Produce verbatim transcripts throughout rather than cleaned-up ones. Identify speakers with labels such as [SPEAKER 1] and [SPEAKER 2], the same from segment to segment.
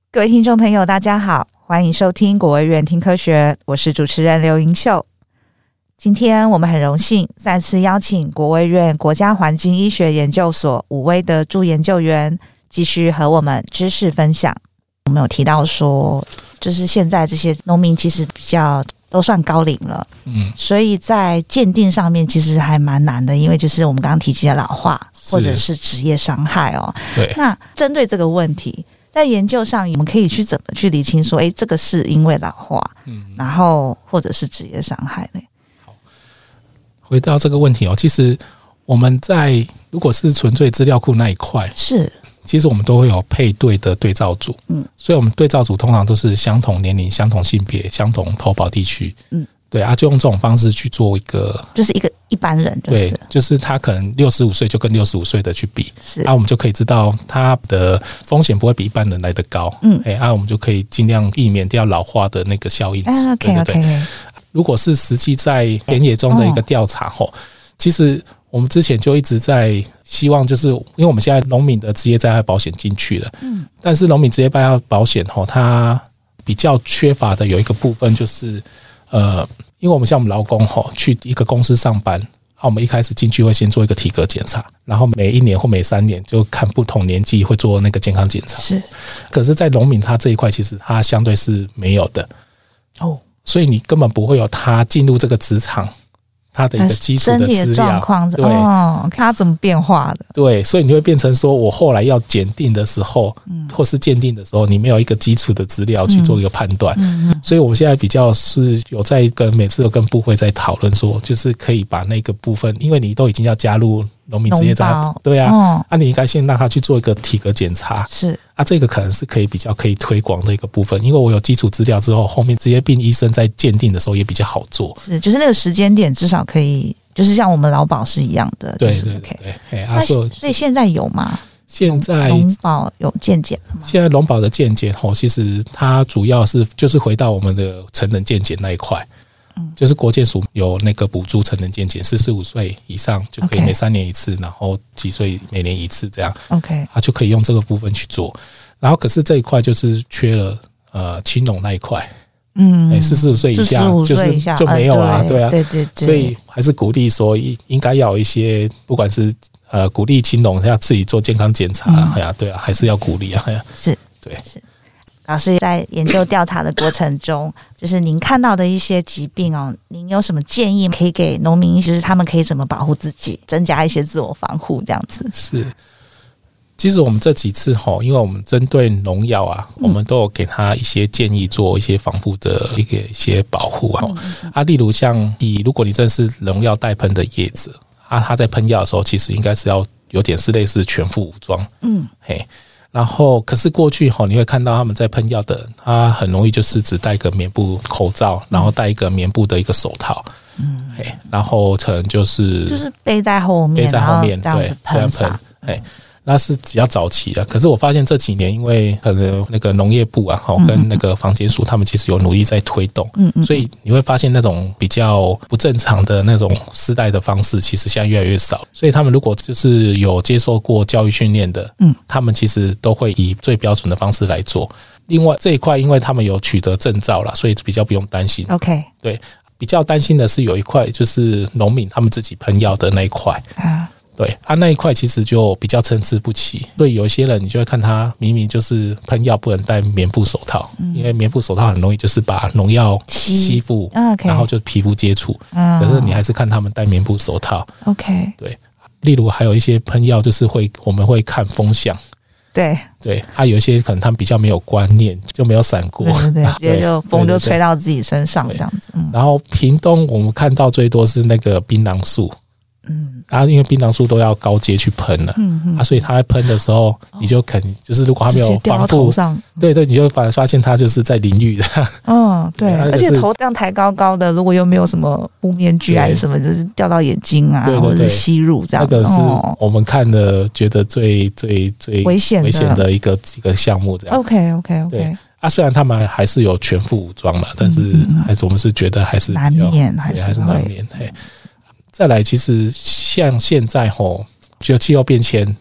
[SPEAKER 1] 各位听众朋友大家好，欢迎收听国卫院听科学，我是主持人刘盈秀。今天我们很荣幸再次邀请国卫院国家环境医学研究所伍威德助研究员继续和我们知识分享。我们有提到说，就是现在这些农民其实比较都算高龄了，嗯，所以在鉴定上面其实还蛮难的，因为就是我们刚刚提及的老化或者是职业伤害哦。
[SPEAKER 2] 对，
[SPEAKER 1] 那针对这个问题，在研究上我们可以去怎么去厘清说，诶，这个是因为老化，嗯，然后或者是职业伤害呢？
[SPEAKER 2] 好，回到这个问题哦，其实我们在如果是纯粹资料库那一块，是。其实我们都会有配对的对照组，嗯，所以我们对照组通常都是相同年龄、相同性别、相同投保地区，嗯，对啊，就用这种方式去做一个，
[SPEAKER 1] 就是一个一般人，就是，
[SPEAKER 2] 对，就是他可能六十五岁就跟六十五岁的去比，是，啊，我们就可以知道他的风险不会比一般人来得高，嗯，哎，啊，我们就可以尽量避免掉老化的那个效应，
[SPEAKER 1] 啊 ，OK OK OK。
[SPEAKER 2] 如果是实际在田野中的一个调查后，其实。我们之前就一直在希望，就是因为我们现在农民的职业灾害保险进去了，嗯，但是农民职业灾害保险吼，它比较缺乏的有一个部分就是，呃，因为我们像我们劳工吼去一个公司上班，啊，我们一开始进去会先做一个体格检查，然后每一年或每三年就看不同年纪会做那个健康检查，是。可是，在农民他这一块其实他相对是没有的，哦，所以你根本不会有他进入这个职场。他的一个基础的资料，身体的状况，
[SPEAKER 1] 对，哦，看他怎么变化的，
[SPEAKER 2] 对，所以你会变成说，我后来要检定的时候，嗯，或是鉴定的时候，你没有一个基础的资料去做一个判断，嗯嗯，所以我们现在比较是有在跟每次都跟部会在讨论说，就是可以把那个部分，因为你都已经要加入农民职业灾害，对啊，哦，啊，你应该先让他去做一个体格检查，是啊，这个可能是可以比较可以推广的一个部分，因为我有基础资料之后，后面职业病医生在鉴定的时候也比较好做，
[SPEAKER 1] 是，就是那个时间点至少可以，就是像我们劳保是一样的，
[SPEAKER 2] 对
[SPEAKER 1] 对
[SPEAKER 2] 对对，对
[SPEAKER 1] 啊，所以现在有吗？
[SPEAKER 2] 现在
[SPEAKER 1] 农保有健检吗？
[SPEAKER 2] 现在农保的健检吼，其实它主要是就是回到我们的成人健检那一块。就是国健署有那个补助成人健检，四十五岁以上就可以每三年一次， okay. 然后几岁每年一次这样 ，OK， 他就可以用这个部分去做。然后可是这一块就是缺了呃青农那一块，嗯，四十五岁以下就是就没有啦，对啊，对对对，所以还是鼓励说应该要有一些，不管是呃鼓励青农要自己做健康检查，嗯，哎呀，对啊，还是要鼓励啊，哎呀，
[SPEAKER 1] 是，
[SPEAKER 2] 对，
[SPEAKER 1] 是。老师在研究调查的过程中，就是您看到的一些疾病哦，您有什么建议可以给农民，就是他们可以怎么保护自己，增加一些自我防护这样子？是，
[SPEAKER 2] 其实我们这几次吼，因为我们针对农药啊，嗯，我们都有给他一些建议，做一些防护的一个一些保护啊。嗯，啊，例如像以如果你真的是农药带喷的叶子啊，他在喷药的时候，其实应该是要有点是类似全副武装，嗯，嘿。然后，可是过去吼，你会看到他们在喷药的人，他很容易就是只戴一个棉布口罩，然后戴一个棉布的一个手套，嗯，然后可能就是
[SPEAKER 1] 就是背在后面，
[SPEAKER 2] 背在后面，
[SPEAKER 1] 这样子喷洒，
[SPEAKER 2] 哎，那是比较早期的。可是我发现这几年，因为可能那个农业部啊，跟那个防检署，他们其实有努力在推动，嗯嗯，所以你会发现那种比较不正常的那种施带的方式，其实现在越来越少。所以他们如果就是有接受过教育训练的，嗯，他们其实都会以最标准的方式来做。另外这一块，因为他们有取得证照啦，所以比较不用担心。
[SPEAKER 1] OK，
[SPEAKER 2] 对，比较担心的是有一块就是农民他们自己喷药的那一块啊。对啊，那一块其实就比较参差不齐。所以有一些人，你就会看他明明就是喷药不能戴棉布手套，嗯，因为棉布手套很容易就是把农药吸附，嗯，然后就皮肤接触，嗯。可是你还是看他们戴棉布手套
[SPEAKER 1] ，OK，
[SPEAKER 2] 对。例如还有一些喷药，就是会我们会看风向，
[SPEAKER 1] 对
[SPEAKER 2] 对。啊，有一些可能他们比较没有观念，就没有闪过，
[SPEAKER 1] 对对对，直接就风就吹到自己身上这样子。嗯，
[SPEAKER 2] 然后屏东我们看到最多是那个槟榔树。嗯，啊，因为槟榔树都要高阶去喷了，嗯嗯，啊，所以他在喷的时候，你就肯就是如果他没有防护，对对，你就反而发现他就是在淋浴的，
[SPEAKER 1] 嗯，对，而且头这样抬高高的，如果又没有什么护面具还是什么，就是掉到眼睛啊，对对对，或者是吸入这样，
[SPEAKER 2] 那个是我们看的觉得最最最
[SPEAKER 1] 危险
[SPEAKER 2] 危险的一个一个项目，这样
[SPEAKER 1] ，OK OK OK，
[SPEAKER 2] 对。啊，虽然他们还是有全副武装嘛，但是还是我们是觉得还是
[SPEAKER 1] 难免，还是
[SPEAKER 2] 还是难免，嘿。再来，其实像现在吼，就气候变迁，嗯，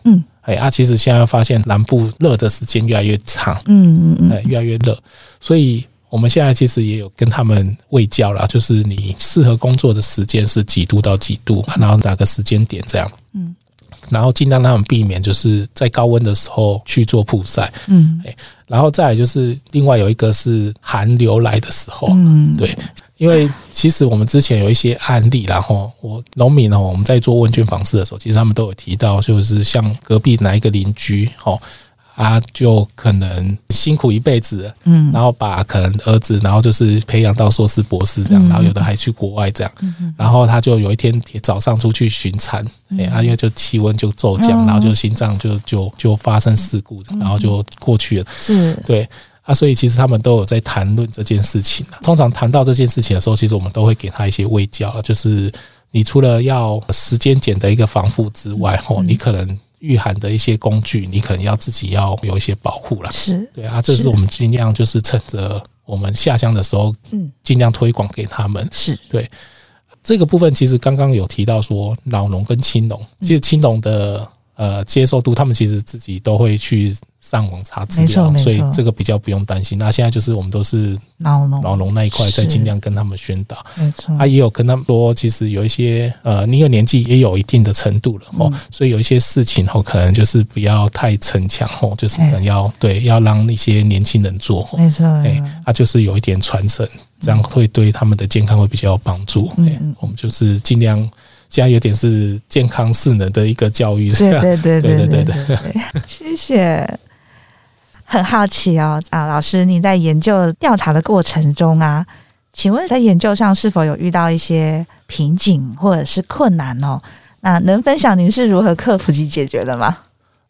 [SPEAKER 2] 哎啊，其实现在发现南部热的时间越来越长，
[SPEAKER 1] 嗯嗯嗯，
[SPEAKER 2] 越来越热，所以我们现在其实也有跟他们卫教啦，就是你适合工作的时间是几度到几度，然后哪个时间点这样，嗯，然后尽量让他们避免就是在高温的时候去做曝晒，嗯，然后再来就是另外有一个是寒流来的时候，嗯，对。因为其实我们之前有一些案例，然后我农民哦，我们在做问卷访视的时候，其实他们都有提到，就是像隔壁哪一个邻居哦，啊，就可能辛苦一辈子，嗯，然后把可能儿子，然后就是培养到硕士、博士这样，然后有的还去国外这样，嗯，然后他就有一天早上出去巡餐，哎、嗯，啊，因为就气温就骤降，然后就心脏就就就发生事故，然后就过去了，是，对。啊，所以其实他们都有在谈论这件事情。通常谈到这件事情的时候，其实我们都会给他一些卫教，就是你除了要时间减的一个防护之外，嗯、你可能御寒的一些工具，你可能要自己要有一些保护啦。是，对啊，这是我们尽量就是趁着我们下乡的时候，嗯，尽量推广给他们。是，对。这个部分其实刚刚有提到说老农跟青农，其实青农的呃接受度，他们其实自己都会去上网查资料，所以这个比较不用担心。那现在就是我们都是老农老农那一块，在尽量跟他们宣导。没错，啊，也有跟他们说，其实有一些呃，你有年纪也有一定的程度了哦，嗯、所以有一些事情哦，可能就是不要太逞强哦，就是可能要、欸、对，要让一些年轻人做。没错，哎、欸，啊，就是有一点传承，这样会对他们的健康会比较有帮助。嗯、欸，我们就是尽量。现在有点是健康势能的一个教育，对对对对对对对，
[SPEAKER 1] 谢谢。很好奇哦，啊，老师，你在研究调查的过程中啊，请问在研究上是否有遇到一些瓶颈或者是困难哦？那能分享您是如何克服及解决的吗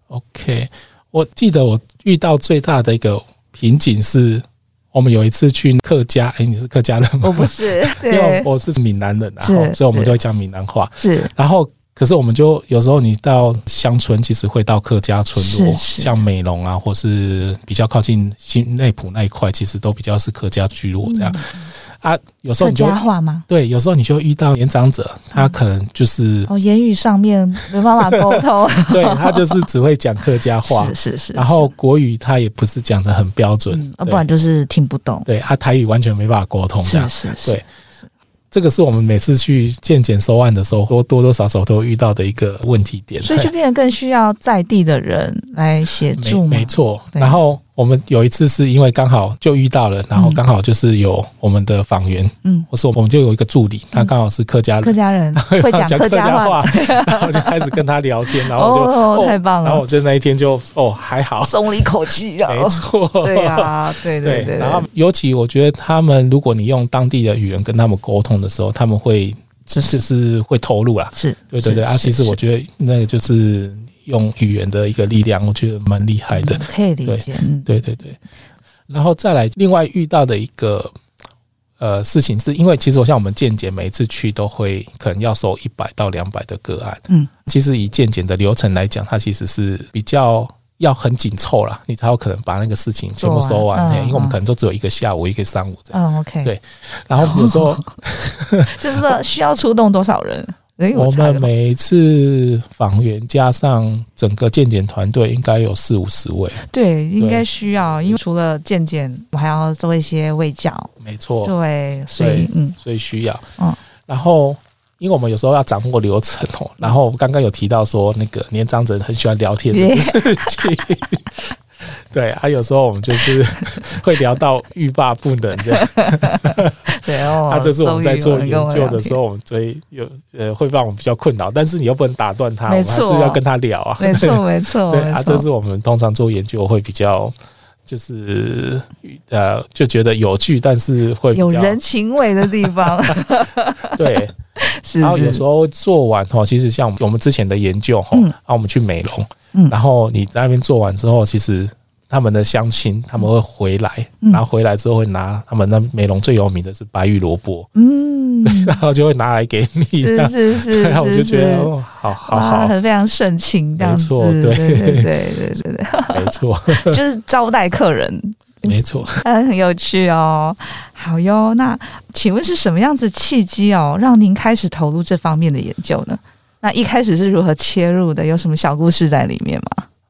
[SPEAKER 2] ？OK， 我记得我遇到最大的一个瓶颈是。我们有一次去客家，哎，你是客家人吗？
[SPEAKER 1] 我不是，
[SPEAKER 2] 因为我是闽南人啊，所以我们就会讲闽南话。是，然后可是我们就有时候你到乡村，其实会到客家村落，像美浓啊，或是比较靠近新内埔那一块，其实都比较是客家聚落这样。嗯啊，有时候你就
[SPEAKER 1] 客家话吗？
[SPEAKER 2] 对，有时候你就会遇到年长者，他可能就是
[SPEAKER 1] 哦，言语上面没办法沟通，
[SPEAKER 2] 对他就是只会讲客家话，是是是，然后国语他也不是讲得很标准，
[SPEAKER 1] 嗯，不然就是听不懂，
[SPEAKER 2] 对，他台语完全没办法沟通，这样
[SPEAKER 1] 是是是，
[SPEAKER 2] 对。这个是我们每次去健检收案的时候，或多多少少都遇到的一个问题点，
[SPEAKER 1] 所以就变得更需要在地的人来协助嘛。
[SPEAKER 2] 没错，然后我们有一次是因为刚好就遇到了，然后刚好就是有我们的访员，嗯，或是我们就有一个助理，他刚好是客家人，
[SPEAKER 1] 客家人会讲客家话，
[SPEAKER 2] 然后就开始跟他聊天，然后就
[SPEAKER 1] 哦，太棒了，
[SPEAKER 2] 然后我就那一天就哦还好，
[SPEAKER 1] 松了一口气啊，
[SPEAKER 2] 没错，
[SPEAKER 1] 对啊，对对 对, 对，
[SPEAKER 2] 然后尤其我觉得他们，如果你用当地的语言跟他们沟通的时候，他们会就是会投入啦，是，对对对啊，其实我觉得那个就是用语言的一个力量，我觉得蛮厉害的，
[SPEAKER 1] 嗯、可以理解，
[SPEAKER 2] 对对对。然后再来，另外遇到的一个呃事情，是因为其实我像我们健检每一次去都会可能要收一百到两百的个案，嗯，其实以健检的流程来讲，它其实是比较。要很紧凑啦，你才有可能把那个事情全部收完，嗯、因为我们可能都只有一个下午、一个上午这样。嗯 ，OK。对，然后有时候、哦、
[SPEAKER 1] 就是说需要出动多少人？
[SPEAKER 2] 我们每一次访员加上整个健检团队，应该有四五十位。
[SPEAKER 1] 对，应该需要，因为除了健检，我还要做一些卫教。
[SPEAKER 2] 没错。
[SPEAKER 1] 对，所以嗯，
[SPEAKER 2] 所以需要。嗯，然后。因为我们有时候要掌握流程哦，然后刚刚有提到说那个年长者很喜欢聊天的事情，对啊，有时候我们就是会聊到欲罢不能这样，对哦，啊，这是我们在做研究的时候，我们所以有呃会让我们比较困扰，但是你又不能打断他，我们还是要跟他聊啊，
[SPEAKER 1] 没错没错，
[SPEAKER 2] 对啊，这是我们通常做研究会比较。就是呃，就觉得有趣，但是会比较
[SPEAKER 1] 有人情味的地方。
[SPEAKER 2] 对，是是然后有时候做完哈，其实像我们之前的研究哈，嗯、然后我们去美容，嗯、然后你在那边做完之后，其实他们的乡亲他们会回来，嗯、然后回来之后会拿他们那美容最有名的是白玉萝卜，嗯，对，然后就会拿来给你，
[SPEAKER 1] 是是是，
[SPEAKER 2] 然后我就觉得哦，好好好，
[SPEAKER 1] 很非常盛情，这样子，
[SPEAKER 2] 没错，对
[SPEAKER 1] 对对对对对对，
[SPEAKER 2] 没错，
[SPEAKER 1] 就是招待客人。
[SPEAKER 2] 没错，
[SPEAKER 1] 很有趣哦。好哟，那请问是什么样子契机哦，让您开始投入这方面的研究呢？那一开始是如何切入的？有什么小故事在里面吗？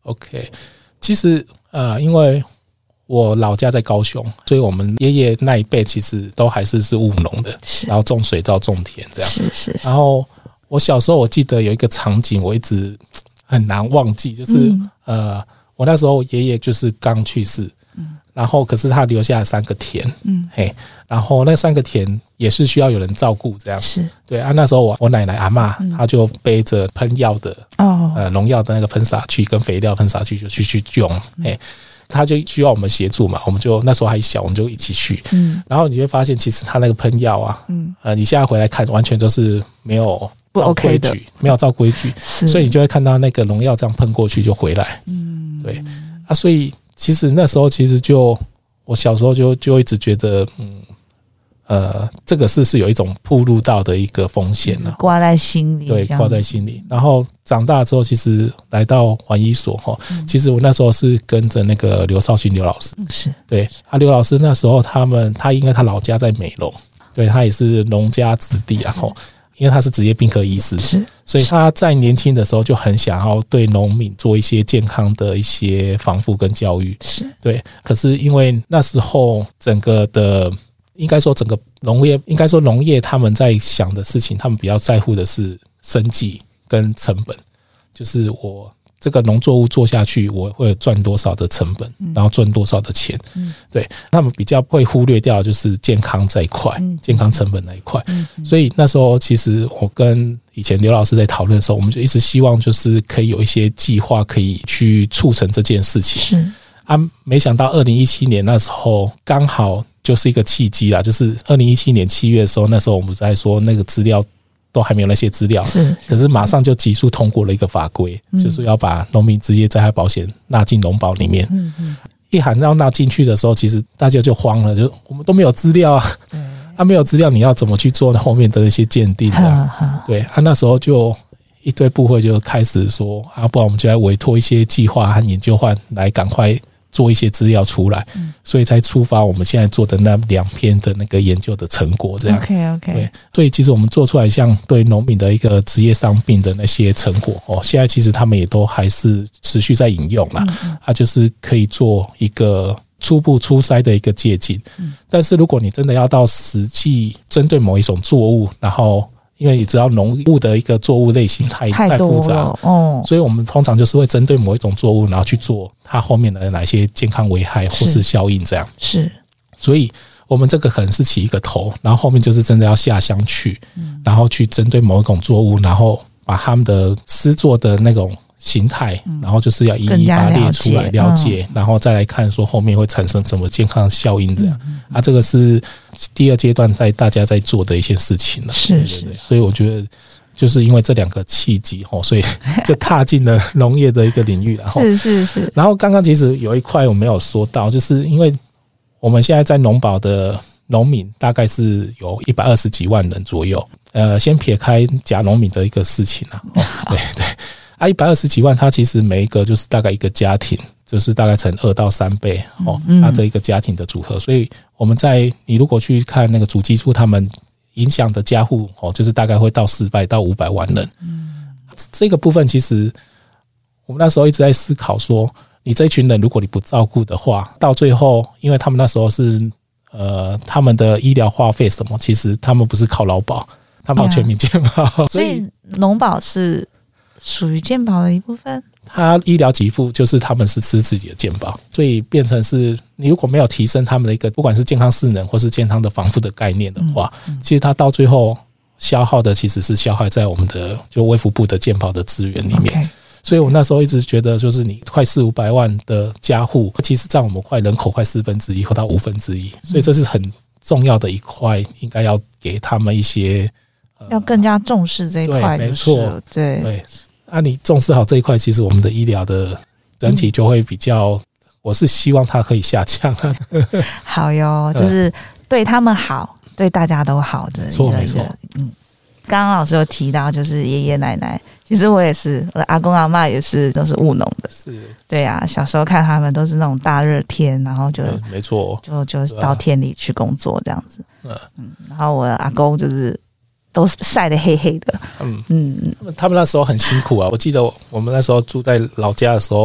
[SPEAKER 2] OK， 其实呃，因为我老家在高雄，所以我们爷爷那一辈其实都还是是务农的，然后种水稻、种田这样。
[SPEAKER 1] 是是是。
[SPEAKER 2] 然后我小时候我记得有一个场景，我一直很难忘记，就是、嗯、呃，我那时候爷爷就是刚去世，嗯，然后可是他留下了三个田，嗯，嘿，然后那三个田也是需要有人照顾，这样是对啊。那时候我我奶奶阿嬷，嗯、她就背着喷药的哦，呃，农药的那个喷洒器跟肥料喷洒器就去去用，嗯、嘿。他就需要我们协助嘛，我们就那时候还小，我们就一起去。嗯，然后你会发现，其实他那个喷药啊，嗯，呃，你现在回来看，完全都是没有照规矩，没有照规矩，所以你就会看到那个农药这样喷过去就回来。嗯，对啊，所以其实那时候其实就我小时候就就一直觉得，嗯。呃，这个是是有一种暴露到的一个风险啊，
[SPEAKER 1] 挂在心里，
[SPEAKER 2] 对，挂在心里。然后长大之后，其实来到环医所哈，嗯、其实我那时候是跟着那个刘少勋刘老师，是对啊，刘老师那时候他们他因为他老家在美浓，对他也是农家子弟啊，吼，因为他是职业病科医师，是，所以他在年轻的时候就很想要对农民做一些健康的一些防护跟教育，是对。可是因为那时候整个的。应该说整个农业，应该说农业他们在想的事情，他们比较在乎的是生计跟成本，就是我这个农作物做下去，我会赚多少的成本，然后赚多少的钱。嗯，对，他们比较会忽略掉就是健康这一块，健康成本那一块。所以那时候其实我跟以前刘老师在讨论的时候，我们就一直希望就是可以有一些计划可以去促成这件事情。是啊，没想到二零一七年那时候刚好。就是一个契机啦，就是二零一七年七月的时候，那时候我们在说那个资料都还没有那些资料，是，可是马上就急速通过了一个法规，嗯、就是要把农民职业灾害保险纳进农保里面。嗯嗯，一喊要纳进去的时候，其实大家就慌了，就我们都没有资料啊，啊没有资料，你要怎么去做后面的一些鉴定啊？对啊，那时候就一堆部会就开始说啊，不然我们就来委托一些计划和研究换来赶快。做一些资料出来，嗯、所以才触发我们现在做的那两篇的那个研究的成果，这样。
[SPEAKER 1] OK OK。
[SPEAKER 2] 对，所以其实我们做出来像对农民的一个职业伤病的那些成果哦，现在其实他们也都还是持续在引用啦，嗯、它就是可以做一个初步初筛的一个借鉴。嗯、但是如果你真的要到实际针对某一种作物，然后因为你知道农物的一个作物类型太太复杂哦，所以我们通常就是会针对某一种作物，然后去做它后面的哪些健康危害或是效应这样。是，所以我们这个可能是起一个头，然后后面就是真的要下乡去，嗯、然后去针对某一种作物，然后把他们的施作的那种形态，然后就是要一一把它列出来了解，嗯、然后再来看说后面会产生什么健康效应这样。嗯嗯、啊，这个是第二阶段在大家在做的一些事情了。是是，对对对，所以我觉得就是因为这两个契机吼，所以就踏进了农业的一个领域了。是是是。然后刚刚其实有一块我没有说到，就是因为我们现在在农保的农民大概是有一百二十几万人左右。呃，先撇开假农民的一个事情啊，哦、对对。啊，一百二十几万，它其实每一个就是大概一个家庭，就是大概乘二到三倍哦，它的一个家庭的组合。所以我们在你如果去看那个主计处他们影响的家户哦，就是大概会到四百到五百万人。嗯，这个部分其实我们那时候一直在思考说，你这一群人如果你不照顾的话，到最后，因为他们那时候是呃他们的医疗花费什么，其实他们不是靠劳保，他们靠全民健保，
[SPEAKER 1] 嗯、所以农保是。属于健保的一部分，
[SPEAKER 2] 他医疗给付就是他们是吃自己的健保，所以变成是你如果没有提升他们的一个不管是健康势能或是健康的防护的概念的话，嗯嗯、其实他到最后消耗的其实是消耗在我们的就卫福部的健保的资源里面。Okay. 所以我那时候一直觉得，就是你快四五百万的家户，其实占我们快人口快四分之一或到五分之一，所以这是很重要的一块，应该要给他们一些、
[SPEAKER 1] 呃、要更加重视这一块、就是。
[SPEAKER 2] 对，没错，
[SPEAKER 1] 对
[SPEAKER 2] 对。啊，你重视好这一块，其实我们的医疗的整体就会比较，嗯、我是希望它可以下降。
[SPEAKER 1] 好哟，就是对他们好，对大家都好的一个一个。嗯，刚刚老师有提到，就是爷爷奶奶，其实我也是，我的阿公阿嬷也是都是务农的。是，对啊，小时候看他们都是那种大热天，然后就、
[SPEAKER 2] 嗯、没错，
[SPEAKER 1] 就就到田里去工作这样子。嗯嗯，然后我的阿公就是。都晒得黑黑的，嗯嗯，
[SPEAKER 2] 他们那时候很辛苦啊。我记得我们那时候住在老家的时候，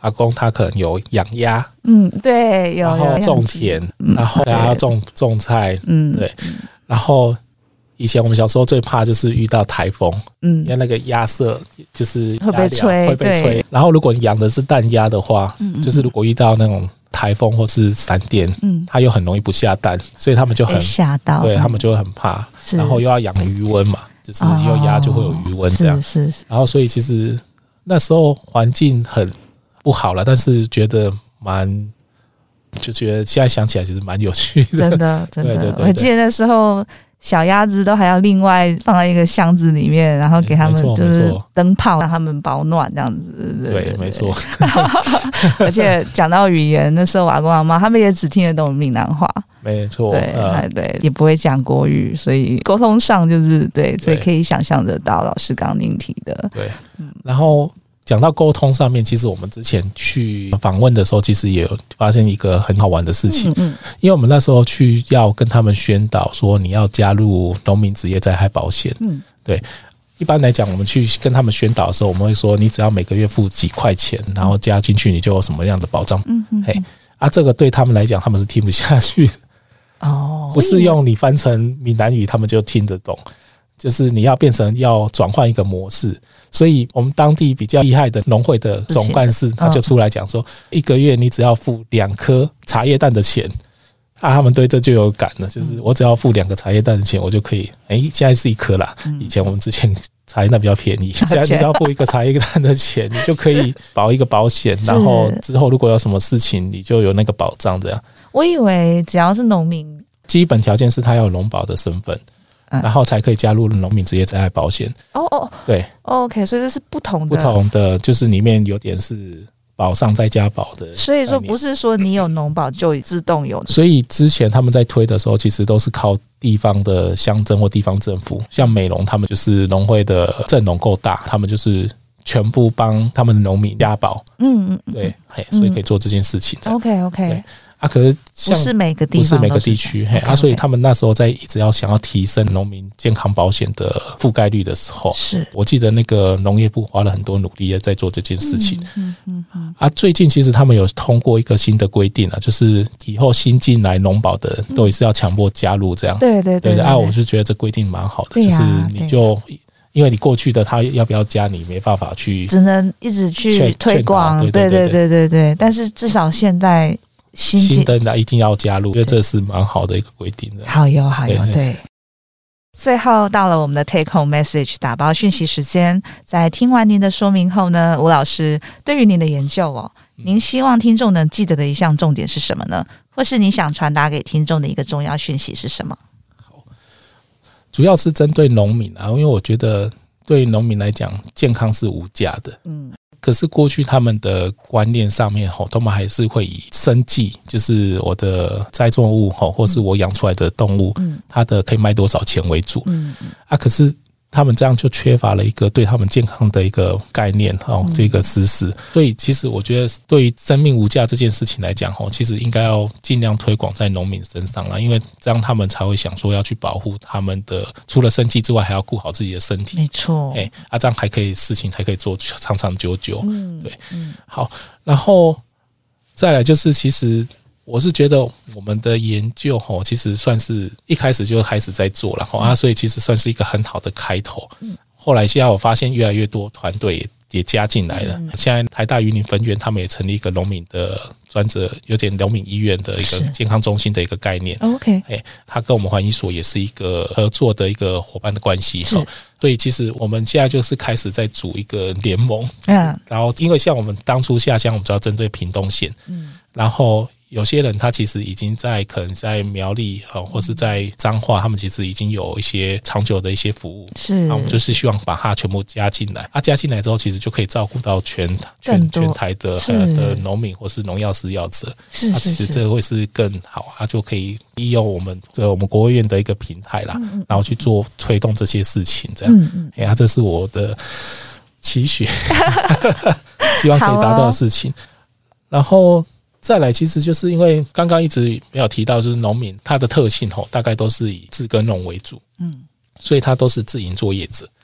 [SPEAKER 2] 阿公他可能有养鸭，
[SPEAKER 1] 嗯，对，有，
[SPEAKER 2] 然后种田，
[SPEAKER 1] 嗯、
[SPEAKER 2] 然后还要种种菜，嗯，对，然后以前我们小时候最怕就是遇到台风，嗯，因为那个鸭舍就是
[SPEAKER 1] 会被吹，
[SPEAKER 2] 会被吹。然后如果你养的是蛋鸭的话，嗯，就是如果遇到那种台风或是闪电，嗯，它又很容易不下蛋，所以他们就很
[SPEAKER 1] 吓到，
[SPEAKER 2] 对他们就会很怕，然后又要养鱼温嘛，就是又鸭就会有鱼温这样，
[SPEAKER 1] 哦、是, 是是。
[SPEAKER 2] 然后所以其实那时候环境很不好了，但是觉得蛮，就觉得现在想起来其实蛮有趣的，
[SPEAKER 1] 真的真的。
[SPEAKER 2] 对对对对，
[SPEAKER 1] 我记得那时候小鸭子都还要另外放在一个箱子里面，然后给他们就是灯泡让他们保暖这样子。
[SPEAKER 2] 对，对对对没错。
[SPEAKER 1] 而且讲到语言，那时候我阿公阿妈他们也只听得懂闽南话。
[SPEAKER 2] 没错，
[SPEAKER 1] 对、呃、对，也不会讲国语，所以沟通上就是对，所以可以想象得到老师刚刚您提的。
[SPEAKER 2] 对，嗯、然后讲到沟通上面，其实我们之前去访问的时候，其实也有发现一个很好玩的事情。嗯嗯，因为我们那时候去要跟他们宣导说你要加入农民职业灾害保险。嗯，对。一般来讲，我们去跟他们宣导的时候，我们会说你只要每个月付几块钱，然后加进去，你就有什么样的保障。嗯嗯，嘿，啊，这个对他们来讲，他们是听不下去的。哦，不是用你翻成闽南语，他们就听得懂。就是你要变成要转换一个模式，所以我们当地比较厉害的农会的总干事他就出来讲说，一个月你只要付两颗茶叶蛋的钱，啊，他们对这就有感了，就是我只要付两个茶叶蛋的钱，我就可以，哎、欸，现在是一颗啦，以前我们之前茶叶蛋比较便宜，现在你只要付一个茶叶蛋的钱，你就可以保一个保险，然后之后如果有什么事情，你就有那个保障。这样，
[SPEAKER 1] 我以为只要是农民，
[SPEAKER 2] 基本条件是他要有农保的身份。然后才可以加入农民职业灾害保险。
[SPEAKER 1] 哦哦，
[SPEAKER 2] 对
[SPEAKER 1] ，OK， 所以这是不同的，
[SPEAKER 2] 不同的就是里面有点是保上再加保的。
[SPEAKER 1] 所以说不是说你有农保就自动有。
[SPEAKER 2] 所以之前他们在推的时候，其实都是靠地方的乡镇或地方政府，像美浓他们就是农会的阵容够大，他们就是全部帮他们的农民加保。嗯嗯，对，嘿，所以可以做这件事情。
[SPEAKER 1] OK OK。
[SPEAKER 2] 啊，可是像
[SPEAKER 1] 不是每个地方，
[SPEAKER 2] 不是每个地区，嘿，啊，所以他们那时候在一直要想要提升农民健康保险的覆盖率的时候，
[SPEAKER 1] 是
[SPEAKER 2] 我记得那个农业部花了很多努力在做这件事情。嗯嗯嗯。啊，最近其实他们有通过一个新的规定啊，就是以后新进来农保的人都也是要强迫加入这样。
[SPEAKER 1] 对对对对。
[SPEAKER 2] 啊，我是觉得这规定蛮好的，就是你就。因为你过去的他要不要加你没办法去，
[SPEAKER 1] 只能一直去推广，对对对对对。但是至少现在新
[SPEAKER 2] 新的一定要加入，因为这是蛮好的一个规定的。
[SPEAKER 1] 好有好有，对。对最后到了我们的 take home message 打包讯息时间，在听完您的说明后呢，吴老师对于您的研究哦，您希望听众能记得的一项重点是什么呢？或是你想传达给听众的一个重要讯息是什么？
[SPEAKER 2] 主要是针对农民啊，因为我觉得对农民来讲，健康是无价的。嗯，可是过去他们的观念上面吼，他们还是会以生计，就是我的栽种物吼，或是我养出来的动物，嗯，它的可以卖多少钱为主。嗯啊，可是他们这样就缺乏了一个对他们健康的一个概念哦，这个知识。所以其实我觉得对于生命无价这件事情来讲，其实应该要尽量推广在农民身上啦，因为这样他们才会想说要去保护他们的，除了生计之外，还要顾好自己的身体。
[SPEAKER 1] 没错，
[SPEAKER 2] 哎，啊，这样还可以事情才可以做长长久久。嗯，对，嗯，好，然后再来就是其实。我是觉得我们的研究齁，其实算是一开始就开始在做了齁啊，所以其实算是一个很好的开头。后来现在我发现越来越多团队也也加进来了。现在台大云林分院他们也成立一个农民的专责，有点农民医院的一个健康中心的一个概念。
[SPEAKER 1] OK，
[SPEAKER 2] 哎，他跟我们环医所也是一个合作的一个伙伴的关系。所以其实我们现在就是开始在组一个联盟。嗯，然后因为像我们当初下乡，我们就要针对屏东县。嗯，然后。有些人他其实已经在可能在苗栗或是在彰化，他们其实已经有一些长久的一些服务，
[SPEAKER 1] 是，
[SPEAKER 2] 那我们就是希望把它全部加进来。啊，加进来之后，其实就可以照顾到全全全台的的农民或是农药施药者，
[SPEAKER 1] 是是是，啊，
[SPEAKER 2] 其实这个会是更好，啊，就可以利用我们呃我们国卫院的一个平台啦，嗯嗯，然后去做推动这些事情，这样，嗯嗯，哎呀，这是我的期许，希望可以达到的事情，哦，然后。再来，其实就是因为刚刚一直没有提到，就是农民他的特性吼，大概都是以自耕农为主，嗯，所以他都是自营作业者。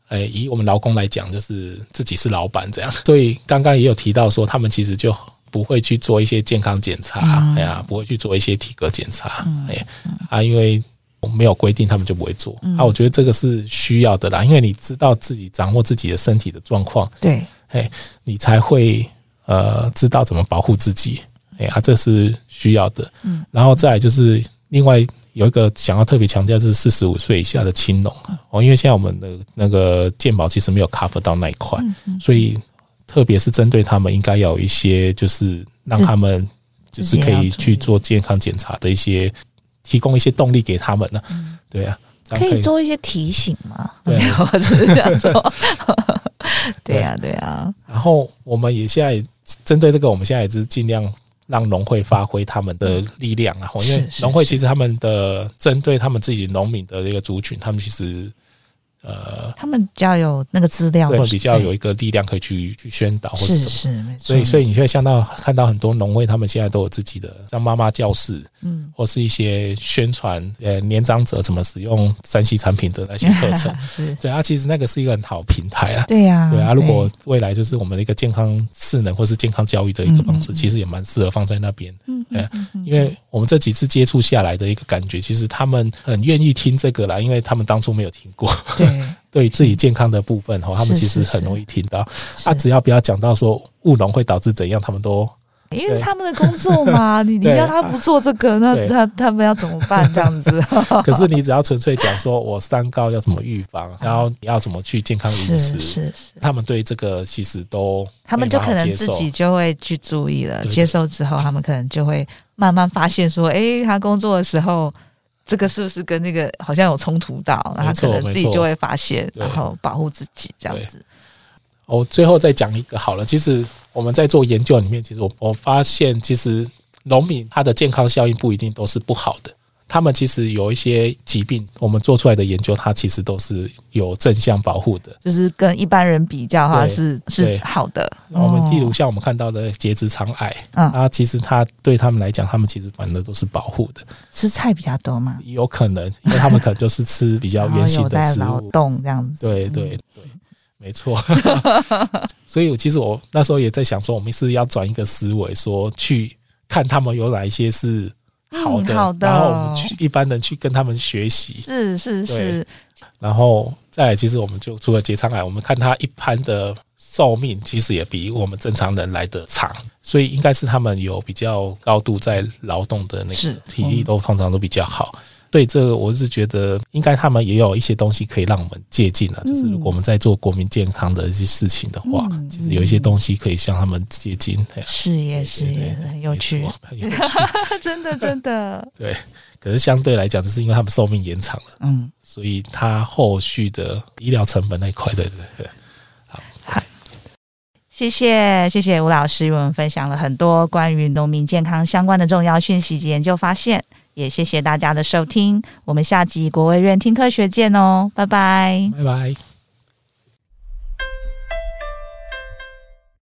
[SPEAKER 2] 哎，以我们劳工来讲，就是自己是老板这样，所以刚刚也有提到说，他们其实就不会去做一些健康检查，嗯、哎呀，不会去做一些体格检查，嗯、哎啊，因为没有规定，他们就不会做。嗯、啊，我觉得这个是需要的啦，因为你知道自己掌握自己的身体的状况，
[SPEAKER 1] 对，
[SPEAKER 2] 哎，你才会呃知道怎么保护自己，哎啊，这是需要的。嗯，然后再来就是另外。有一个想要特别强调，就是四十五岁以下的青农哦，因为现在我们的那个健保其实没有 cover 到那一块，嗯嗯，所以特别是针对他们，应该要有一些就是让他们就是可以去做健康检查的一些，提供一些动力给他们呢、啊嗯。对啊，
[SPEAKER 1] 可以做一些提醒吗？对，我只是这样说。对啊，对啊。
[SPEAKER 2] 然后我们也现在针对这个，我们现在也是尽量。让农会发挥他们的力量啊，因为农会其实他们的针对他们自己农民的这个族群，他们其实呃，
[SPEAKER 1] 他们比较有那个资料，
[SPEAKER 2] 对，比较有一个力量可以去去宣导或者什么，
[SPEAKER 1] 是是没错。
[SPEAKER 2] 所以所以你会看到看到很多农会，他们现在都有自己的像妈妈教室，嗯，或是一些宣传呃年长者怎么使用三 C 产品的那些课程，是，对啊，其实那个是一个很好的平台啊，
[SPEAKER 1] 对呀、啊，
[SPEAKER 2] 对啊，如果未来就是我们的一个健康势能或是健康教育的一个方式，嗯嗯嗯其实也蛮适合放在那边，嗯嗯嗯嗯，因为我们这几次接触下来的一个感觉，其实他们很愿意听这个啦，因为他们当初没有听过，对。对自己健康的部分，他们其实很容易听到。是是是啊，只要不要讲到说务农会导致怎样，他们都
[SPEAKER 1] 因为他们的工作嘛，你你要他不做这个，那他他们要怎么办？这样子。
[SPEAKER 2] 可是你只要纯粹讲说我三高要怎么预防，然后你要怎么去健康饮食，是是是，他们对这个其实都
[SPEAKER 1] 他们就可能自己就会去注意了，接受之后，他们可能就会慢慢发现说，哎，他工作的时候。这个是不是跟那个好像有冲突到，然后他可能自己就会发现，然后保护自己这样子。
[SPEAKER 2] 我最后再讲一个好了，其实我们在做研究里面，其实我我发现，其实农民他的健康效应不一定都是不好的，他们其实有一些疾病，我们做出来的研究，它其实都是有正向保护的，
[SPEAKER 1] 就是跟一般人比较，它是是好的。
[SPEAKER 2] 我们例如像我们看到的结直肠癌，嗯，啊，其实它对他们来讲，他们其实反而都是保护的。
[SPEAKER 1] 吃菜比较多吗？
[SPEAKER 2] 有可能，因为他们可能就是吃比较原型的食物，
[SPEAKER 1] 劳动这样子。
[SPEAKER 2] 对对对，没错。所以其实我那时候也在想说，我们是要转一个思维，说去看他们有哪一些是。好的，嗯、好的，然后我们去一般人去跟他们学习，
[SPEAKER 1] 是是是，
[SPEAKER 2] 然后再来，其实我们就除了结肠癌，我们看他一般的寿命其实也比我们正常人来得长，所以应该是他们有比较高度在劳动的那个体力都通常都比较好。对，这个我是觉得应该他们也有一些东西可以让我们借鉴了、嗯、就是如果我们在做国民健康的一些事情的话、嗯、其实有一些东西可以向他们借鉴。
[SPEAKER 1] 是也是也很有趣，很有趣真的真的
[SPEAKER 2] 对，可是相对来讲就是因为他们寿命延长了，嗯，所以他后续的医疗成本那一块的，对对对。好，好，
[SPEAKER 1] 谢谢谢谢吴老师与我们分享了很多关于农民健康相关的重要讯息及研究发现，也谢谢大家的收听，我们下集国卫院听科学见哦，拜拜，
[SPEAKER 2] 拜拜。